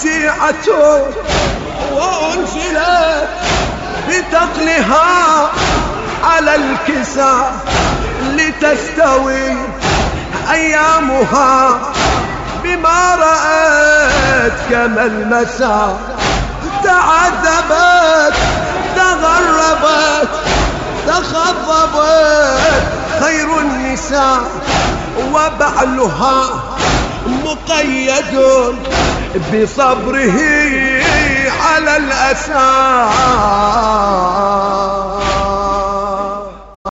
وجيعة وأنزلت بتقلها على الكسى لتستوي أيامها بما رأت كما المساء. تعذبت تغربت تخضبت خير النساء وبعلها مقيد بصبره على الأسى.